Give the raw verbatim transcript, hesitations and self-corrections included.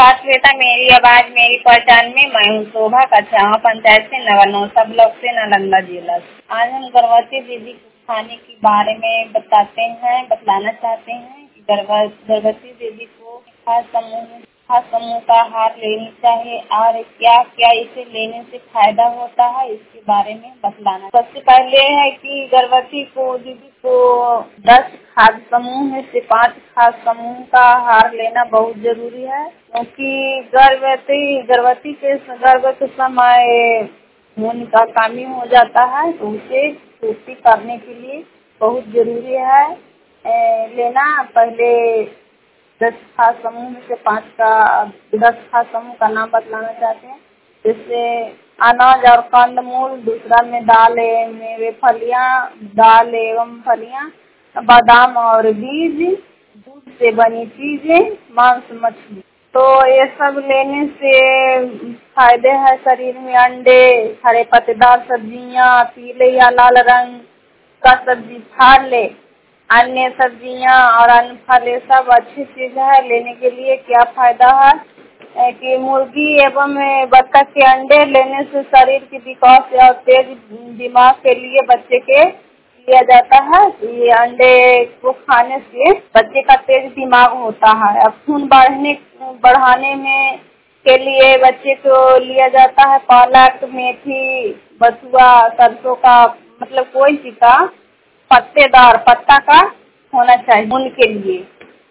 नमस्कार श्वेता, मेरी आवाज मेरी पहचान में मैं हूँ शोभा कछावा पंचायत से नवानौसा ब्लॉक से नालंदा जिला। आज हम गर्भवती दीदी को खाने के बारे में बताते हैं बतलाना चाहते हैं कि गर्भवती दीदी को खास समूह खास समूह का आहार लेनी चाहिए और क्या क्या इसे लेने से फायदा होता है इसके बारे में बतलाना। सबसे पहले है कि गर्भवती को दीदी को दस खाद्य समूह में से पांच खाद्य समूह का आहार लेना बहुत जरूरी है, क्योंकि गर्भवती गर्भवती के गर्भ के समय खून का कमी हो जाता है, तो उसे पूर्ति करने के लिए बहुत जरूरी है ए, लेना। पहले दस खाद्य समूह में से पांच का दस खाद्य समूह का नाम बतलाना चाहते हैं, जैसे अनाज और कंदमूल, दूसरा में दाल मेवे फलियां, दाल एवं फलियां, बादाम और बीज, दूध से बनी चीजें, मांस मछली। तो ये सब लेने से फायदे हैं शरीर में। अंडे, हरे पत्तेदार सब्जियां, पीले या लाल रंग का सब्जी फाड़ ले, अन्य सब्जियां और अन्य फल ये सब अच्छी चीज है लेने के लिए। क्या फायदा है कि मुर्गी एवं बत्तख के अंडे लेने से शरीर की विकास और तेज दिमाग के लिए बच्चे के लिया जाता है। ये अंडे को खाने से बच्चे का तेज दिमाग होता है। अब खून बढ़ने बढ़ाने में के लिए बच्चे को लिया जाता है पालक, मेथी, बथुआ, सरसों का मतलब कोई सी का पत्तेदार पत्ता का होना चाहिए उनके लिए।